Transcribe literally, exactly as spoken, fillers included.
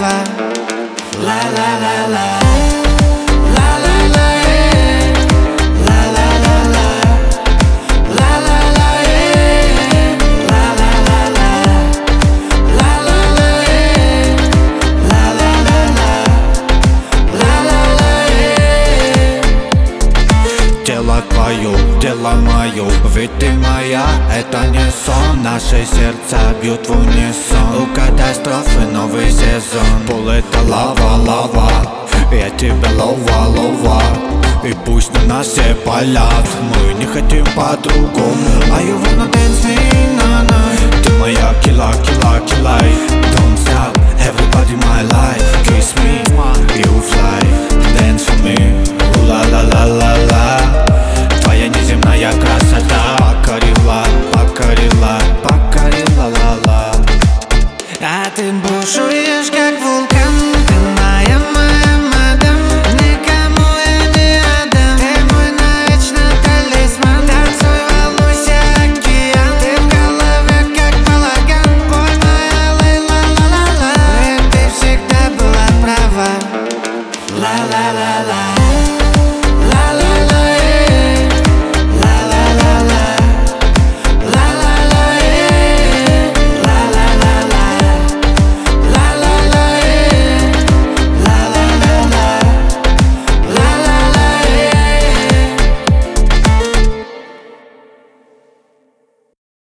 La la la la. Тело твое, тело мое, ведь ты моя, это не сон. Наши сердца бьют в унисон. У катастрофы новый сезон. Пол это лава, лава, я тебя лова, лова. И пусть на нас все палят, мы не хотим по-другому. Are you wanna dance me, na na? Ты моя кила, кила, килай. Don't stop, have